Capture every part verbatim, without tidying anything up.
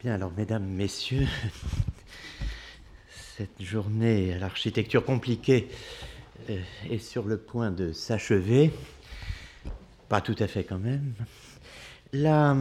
Bien, alors, mesdames, messieurs, cette journée à l'architecture compliquée euh, est sur le point de s'achever. Pas tout à fait quand même. La,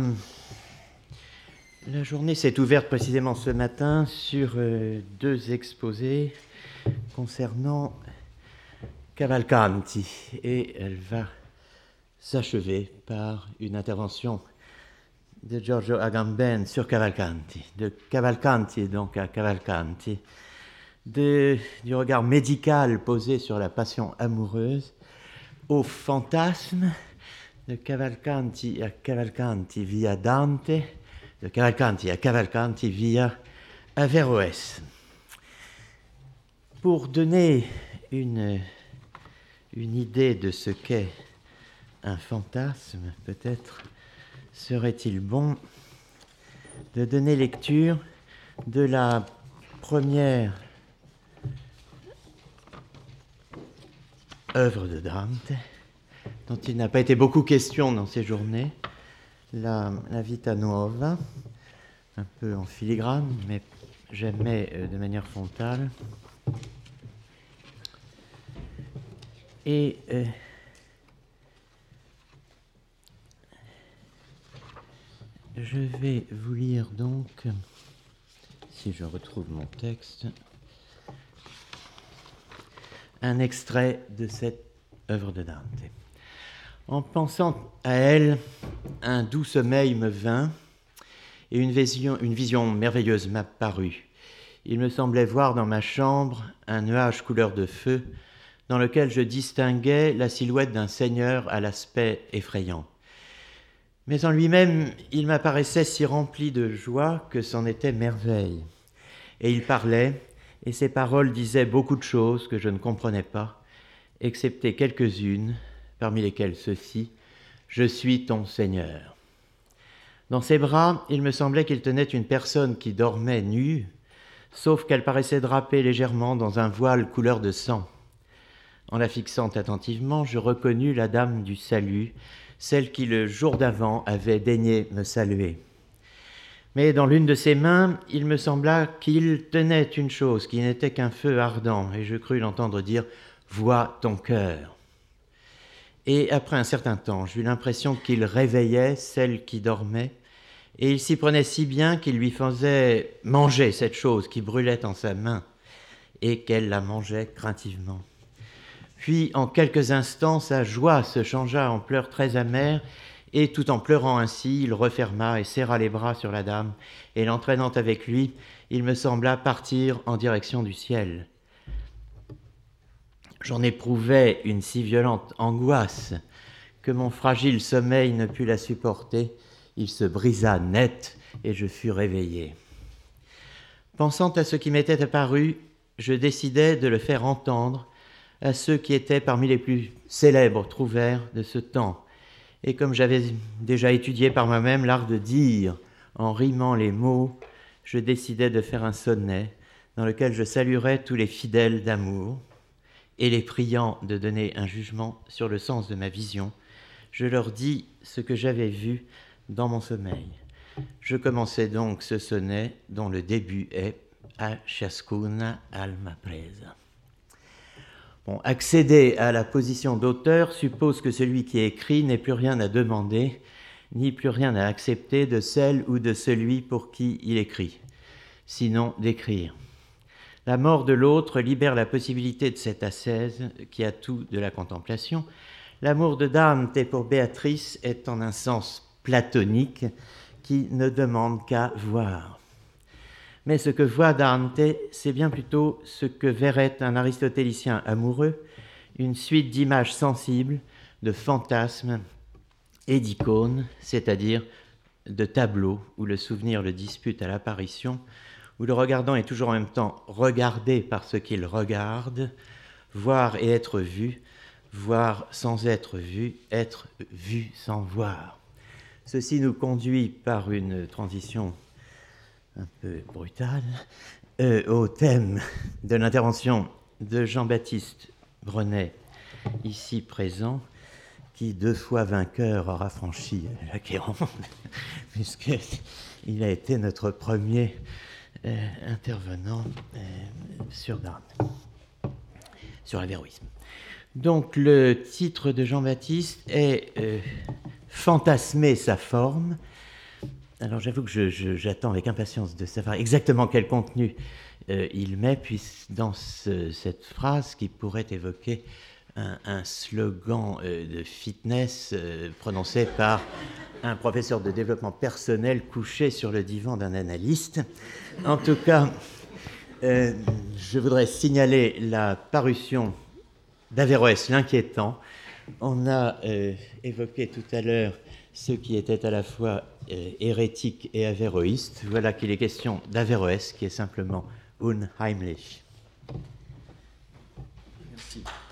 la journée s'est ouverte précisément ce matin sur euh, deux exposés concernant Cavalcanti, et elle va s'achever par une intervention de Giorgio Agamben sur Cavalcanti, de Cavalcanti donc à Cavalcanti, de, du regard médical posé sur la passion amoureuse, au fantasme, de Cavalcanti à Cavalcanti via Dante, de Cavalcanti à Cavalcanti via Averroès. Pour donner une, une idée de ce qu'est un fantasme, peut-être serait-il bon de donner lecture de la première œuvre de Dante, dont il n'a pas été beaucoup question dans ces journées, la, la Vita Nuova, un peu en filigrane, mais jamais de manière frontale. Et euh, je vais vous lire donc, si je retrouve mon texte, un extrait de cette œuvre de Dante. En pensant à elle, un doux sommeil me vint et une vision, une vision merveilleuse m'apparut. Il me semblait voir dans ma chambre un nuage couleur de feu dans lequel je distinguais la silhouette d'un seigneur à l'aspect effrayant. Mais en lui-même, il m'apparaissait si rempli de joie que c'en était merveille. Et il parlait, et ses paroles disaient beaucoup de choses que je ne comprenais pas, excepté quelques-unes, parmi lesquelles ceci: « Je suis ton Seigneur ». Dans ses bras, il me semblait qu'il tenait une personne qui dormait nue, sauf qu'elle paraissait drapée légèrement dans un voile couleur de sang. En la fixant attentivement, je reconnus la dame du salut, celle qui le jour d'avant avait daigné me saluer. Mais dans l'une de ses mains, il me sembla qu'il tenait une chose qui n'était qu'un feu ardent, et je crus l'entendre dire « Vois ton cœur ». Et après un certain temps, j'eus l'impression qu'il réveillait celle qui dormait, et il s'y prenait si bien qu'il lui faisait manger cette chose qui brûlait en sa main, et qu'elle la mangeait craintivement. Puis, en quelques instants, sa joie se changea en pleurs très amers, et tout en pleurant ainsi, il referma et serra les bras sur la dame, et l'entraînant avec lui, il me sembla partir en direction du ciel. J'en éprouvais une si violente angoisse que mon fragile sommeil ne put la supporter. Il se brisa net, et je fus réveillé. Pensant à ce qui m'était apparu, je décidai de le faire entendre à ceux qui étaient parmi les plus célèbres trouvères de ce temps. Et comme j'avais déjà étudié par moi-même l'art de dire en rimant les mots, je décidai de faire un sonnet dans lequel je saluerais tous les fidèles d'amour, et les priant de donner un jugement sur le sens de ma vision, je leur dis ce que j'avais vu dans mon sommeil. Je commençai donc ce sonnet dont le début est « A ciascuna alma presa ». Bon, accéder à la position d'auteur suppose que celui qui écrit n'ait plus rien à demander, ni plus rien à accepter de celle ou de celui pour qui il écrit, sinon d'écrire. La mort de l'autre libère la possibilité de cette ascèse qui a tout de la contemplation. L'amour de Dante pour Béatrice est en un sens platonique qui ne demande qu'à voir. Mais ce que voit Dante, c'est bien plutôt ce que verrait un aristotélicien amoureux, une suite d'images sensibles, de fantasmes et d'icônes, c'est-à-dire de tableaux où le souvenir le dispute à l'apparition, où le regardant est toujours en même temps regardé par ce qu'il regarde, voir et être vu, voir sans être vu, être vu sans voir. Ceci nous conduit par une transition un peu brutale, euh, au thème de l'intervention de Jean-Baptiste Brenet, ici présent, qui, deux fois vainqueur, aura franchi l'Achéron, puisque Il a été notre premier euh, intervenant euh, sur Darwin, sur l'avéroïsme. Donc le titre de Jean-Baptiste est euh, « Fantasmer sa forme ». Alors j'avoue que je, je, j'attends avec impatience de savoir exactement quel contenu euh, il met, puis dans ce, cette phrase qui pourrait évoquer un, un slogan euh, de fitness euh, prononcé par un professeur de développement personnel couché sur le divan d'un analyste. En tout cas, euh, je voudrais signaler la parution d'Averroès l'inquiétant. On a euh, évoqué tout à l'heure ce qui était à la fois euh, hérétique et avéroïste. Voilà qu'il est question d'Averroès, qui est simplement unheimlich. Merci.